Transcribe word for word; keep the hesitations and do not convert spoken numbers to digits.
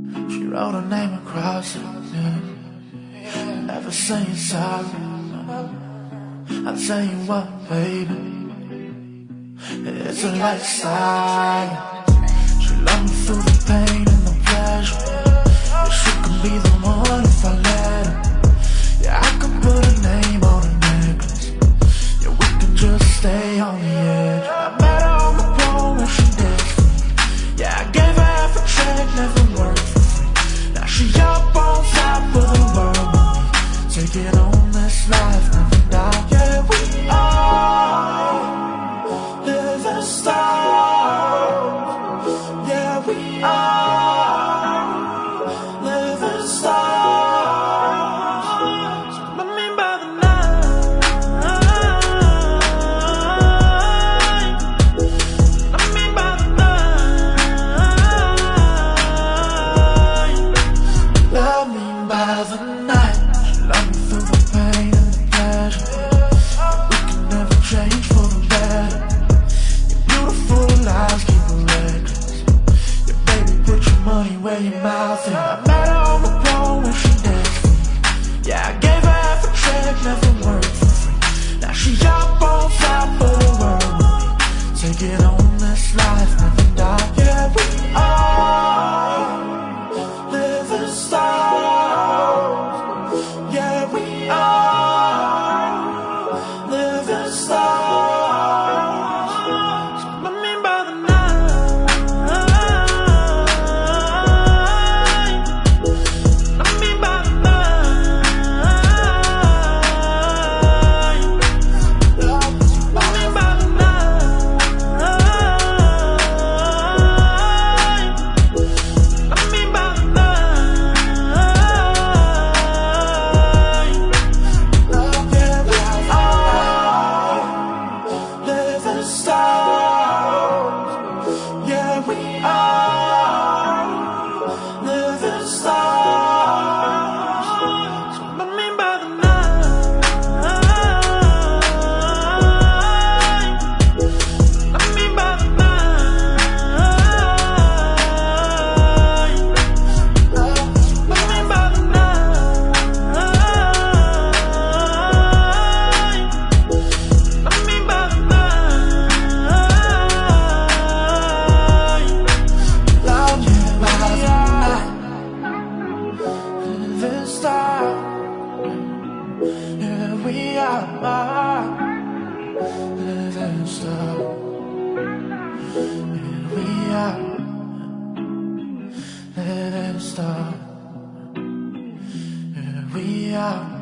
She wrote her name across it, yeah. Never saying sorry. I'll tell you what, baby, it's a lifestyle. She loved me through the pain and the pleasure. Yeah, she could be the one if I let her. Yeah, I could put a name on a necklace. Yeah, we can just stay on the edge. I met her on the pole when she did for me. Yeah, I gave her half a check, never worked for free. Now she up on top of the world with me. Take it on this life, never die. Yeah, we are living stars. Yeah, we are living stars. So let me by the night. Let me by the night. Love me by the night. Love me through the pain and the pleasure. We can never change for the better. Your beautiful lies keep it reckless. Yeah, baby, put your money where your mouth is. I met her on the pole when she did for me. Yeah, I gave her half a check, never worked for free. Now she up on top of the world with me. Take it on this life, never die. Yeah, we are living stars. Yeah, we are living stars. So let me by the night. Let me by the night. Let me by the night. Let me by the night. Yeah, we are living stars. Yeah, we are living stars. So let me by the night. Let me by the night. Let me by the night. Let me by the night. Love me by the night. Living star. Yeah, we are living star. Yeah, we are living star. Yeah, we are.